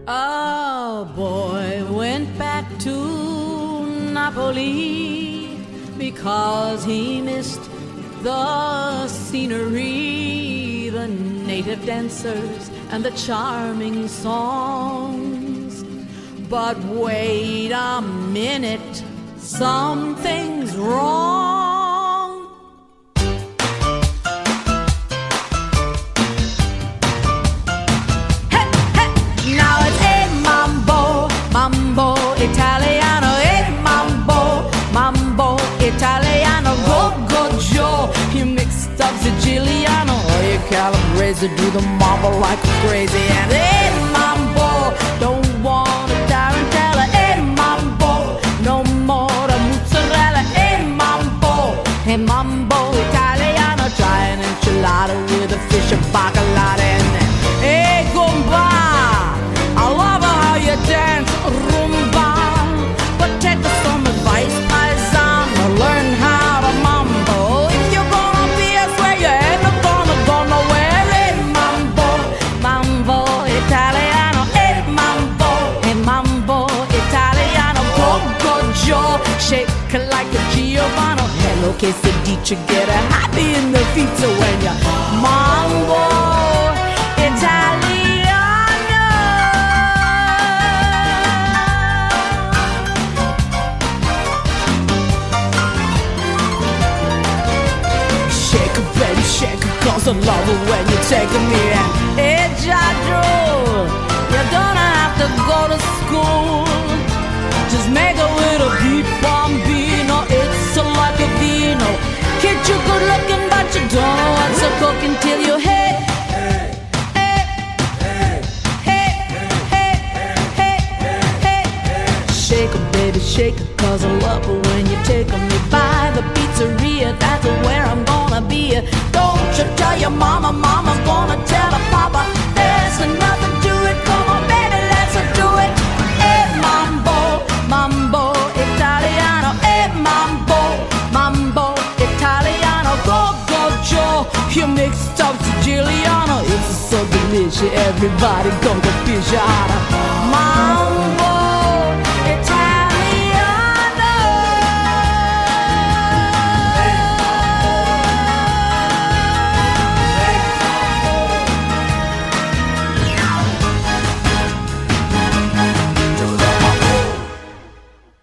A boy went back to Napoli because he missed the scenery, the native dancers, and the charming songs. But wait a minute, something's wrong. Mambo Italiano, mambo Italiano, go Joe. You mixed up Siciliano, or you calabrese, do the mambo like crazy. And mambo, don't want a tarantella. Mambo, no more the mozzarella. Mambo Italiano, try an enchilada with a fish and bacalao. And gumba, I love how you dance rumba, but take some advice, paisano, learn how to mambo. If you're gonna be a swear, you ain't gonna go nowhere. Mambo Italiano, mambo Italiano, go Joe, shake like a Giovanni. Hello, quesadilla, get a happy in the feet when you mambo Italiano. Shake, cause I love it when you're taking me in. Hey, Giorgio, you don't have to go to school. Just make a little beat bambino. It's like a vino. Kid, you good looking, but you don't know what's a cooking till you hit. Shake it, baby, shake it, cause I love it when you're taking me by the pizzeria. That's where I'm gonna be. Don't you tell your mama, mama's gonna tell her papa. There's nothing to it, come on baby, let's do it. Mambo Italiano. Mambo Italiano. Go Joe, you mixed up Siciliano. It's so delicious, everybody go fish out.